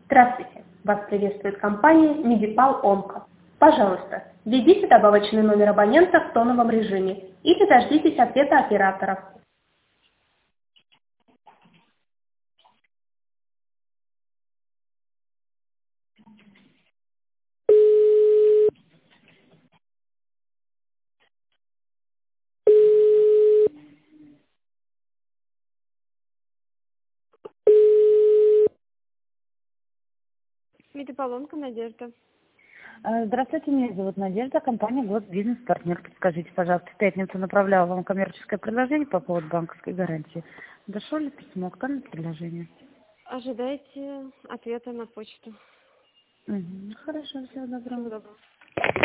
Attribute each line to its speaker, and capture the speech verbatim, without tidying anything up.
Speaker 1: Здравствуйте! Вас приветствует компания Медипал Онко. Пожалуйста, введите добавочный номер абонента в тоновом режиме или дождитесь ответа операторов.
Speaker 2: Медиполонка, Надежда.
Speaker 3: Здравствуйте, меня зовут Надежда, компания «Госбизнес-партнер». Подскажите, пожалуйста, в пятницу направляла вам коммерческое предложение по поводу банковской гарантии. Дошло ли письмо? Актуальное предложение?
Speaker 2: Ожидайте ответа на почту.
Speaker 3: Угу. Хорошо, всего доброго.
Speaker 2: Всего доброго.